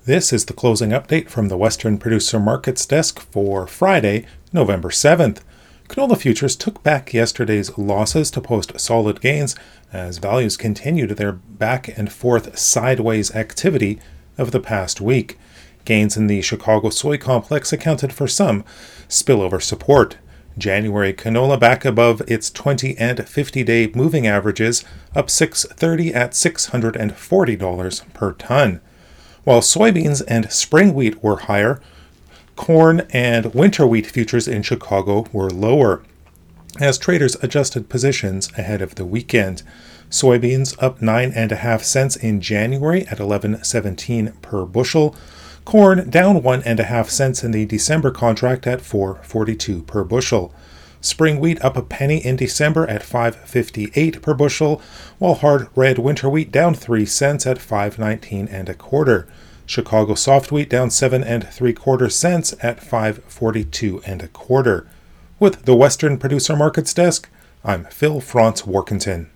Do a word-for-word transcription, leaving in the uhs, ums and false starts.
This is the closing update from the Western Producer Markets desk for Friday, November seventh. Canola futures took back yesterday's losses to post solid gains as values continued their back and forth sideways activity of the past week. Gains in the Chicago soy complex accounted for some spillover support. January canola back above its twenty and fifty-day moving averages, up six thirty at six hundred forty dollars per ton. While soybeans and spring wheat were higher, corn and winter wheat futures in Chicago were lower, as traders adjusted positions ahead of the weekend. Soybeans up nine and a half cents in January at eleven seventeen per bushel. Corn down one and a half cents in the December contract at four forty-two per bushel. Spring wheat up a penny in December at five fifty-eight per bushel, while hard red winter wheat down three cents at five nineteen and a quarter. Chicago soft wheat down seven and three quarter cents at five forty-two and a quarter. With the Western Producer Markets desk, I'm Phil Franz Warkentin.